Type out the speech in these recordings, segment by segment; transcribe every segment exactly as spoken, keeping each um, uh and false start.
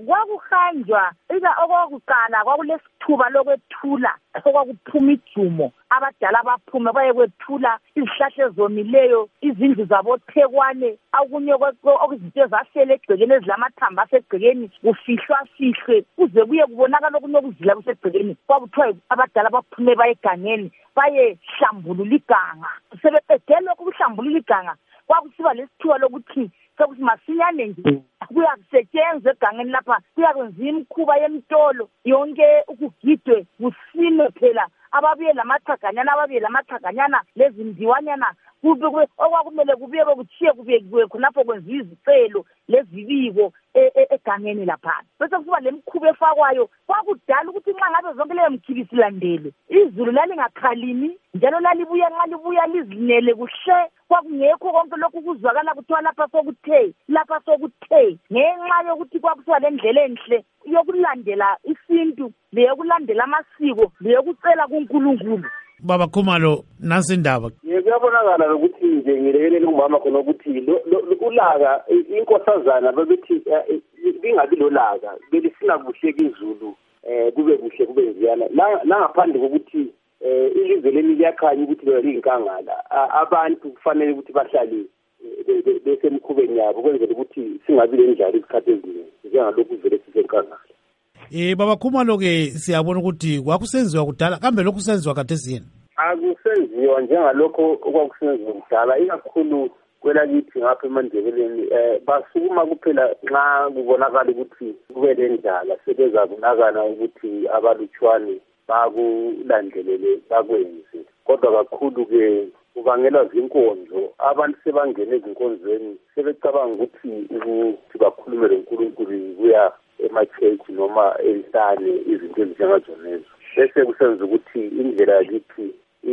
kwakuhanjwa ika okwakuqala kwakulesithuba lokwethula okwakuphuma ijumo abadala baphume baye kwethula izihlahla ezomileyo izindlu zabothekwane akunye okuzinto ezahlele egcekeni ezilamathamba asegcekeni kufihlwa fihlwe kuze kuye kubonakala okunokuzila kusegcekeni kwakuthiwa abadala baphume baye egangeni baye hlambulula iganga sebeqede lokhu kuhlambulula iganga kwakusiba lesithuba lokuthi sokuthi masinyane nje kuyakusetshenzwa egangeni lapha kuyakwenziwa imikhuba yemtolo yonke ukugidwe kusinwe phela ababuye lamathaganyana ababuye lamathaganyana lezindiwanyana kube okwakumele kubuye kuchiye kubekiwe khonapho kwenziwa izicelo lezibiko egangeni lapha bese kuba lemikhuba efakwayo kwakudala ukuthi nxa ngabe zonke leyo mkhibi silandele izulu lalingakhalimi njalo lalibuya nxa libuya lizinele kuhle kwakungekho konke lokhu kuzwakala kuthiwa lapha sokuthe lapha sokuthe ngenxa yokuthi kwakusiba lendlela enhle yokulandela isintu leyokulandela amasiko leyokucela kuNkulunkulu. Baba Khumalo nansi indaba kuyabonakala ukuthi nje ngilekelele umama khona ukuthi ulaka inkosazana bebethi lingabi lolaka belifuna kuhle kizulu eh kube kuhle kube njalo la ngaphandle kokuthi ilizwe leni liyakhanya ukuthi liyinkangala abantu kufanele ukuthi bahlale besemkhubeni yabo kwenzela ukuthi singabi lenjalo isikhathi eziningi njengalokhu vele sisenkangala. Eh Baba Khumalo ke siyabona ukuthi kwakusenziwa kudala kambe lokhu senziwa khathesi yini? Akusenziwa njengalokho okwakusenziwa kudala ikakhulu kwelakithi ngapha eMandebeleni eh basukuma kuphela nxa kubonakala ukuthi kube lenjala sebeza kunakana ukuthi abalutshwane bakulandelele bakwenze kodwa kakhulu ke kubangelwa zinkonzo abantu sebangene ezinkonzweni sebecabanga ukuthi ukuthi bakhulume loNkulunkulu kuya ema-church noma entane izinto ezinjengazonezo bese kusenza ukuthi indlela yakithi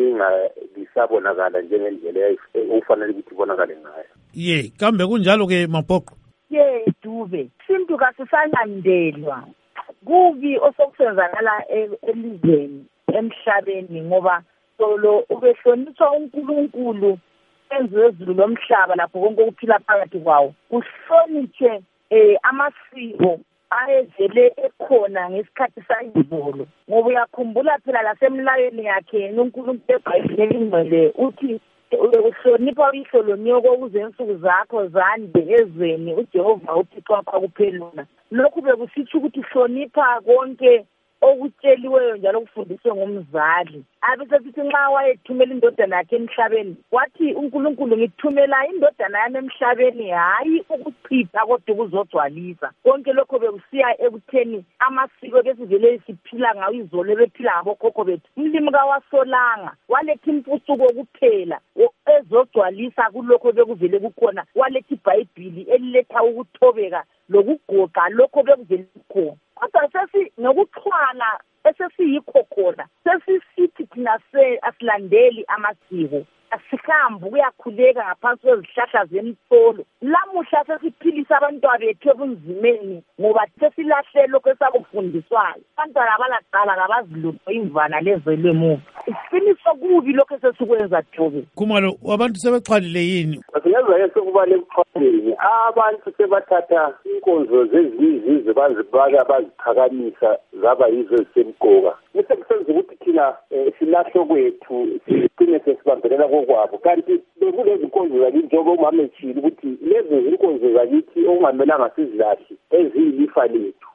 ingabisabonakala njengendlela okufanele ukuthi ibonakale ngayo. Ye kambe kunjalo ke Maphoqo? Ye Dube isintu kasisanyandelwa kubi osokusenzakala elizweni emhlabeni ngoba solo ubehlonitshwa uNkulunkulu enziwe ezulu lomhlaba lapho konke ukuphila phakathi kwawo kuhlonitshwe eh amasiko ayezele ekhona ngesikhathi sayizolo ngoba uyakhumbula phela lasemlayweni yakhe uNkulunkulu eBhayibhelini ingcwele uthi uhlonipha uyihlonipho ukuze insuku zakho zande ezweni uJehova uThixo wakho kuphelula lokhu bekusitsho ukuthi hlonipha konke okutsheliweyo njalo kufundiswe ngumzali abesesithi nxa wayethumela indodana yakhe emhlabeni wathi uNkulunkulu ngithumela indodana yami emhlabeni hayi ukuchitha kodwa ukuzogcwalisa konke lokho bekusiya ekutheni amasiko besivele siphila ngawo izolo bephila ngabokhokho bethu umlimi kawasolanga waletha impucuko kuphela ezogcwalisa kulokho bekuvele kukhona waletha iBhayibhili eliletha ukuthobeka lokugoqa lokho bekuvele kukhona kodwa sesi nokuxhwala esesiyikho khona sesisithi thina se asilandeli amasiko asihambi kuyakhuleka ngaphansi kwezihlahla zemtholo lamuhla sesiphilisa abantwana bethu ebunzimeni ngoba sesilahle lokho esakufundiswayo abantwana abalaqala kabazilutho imvana lezelwe emuva iqiniso kubi lokho sesikwenza Dube. Khumalo abantu sebexhwalile yini? Asiyazi yeke kuba lekuxhwaleni abantu sebathatha inkonzo zezizizwe bazibaka baziphakamisa zaba yizo ezisemqoka bese kusenza ukuthi thina silahlo kwethu sigcine sesibambelela kokwabo kanti bekulezi inkonzo zakithi njengoba umama echile ukuthi lezi zinkonzo zakithi okungamelanga sizilahle eziyilifa lethu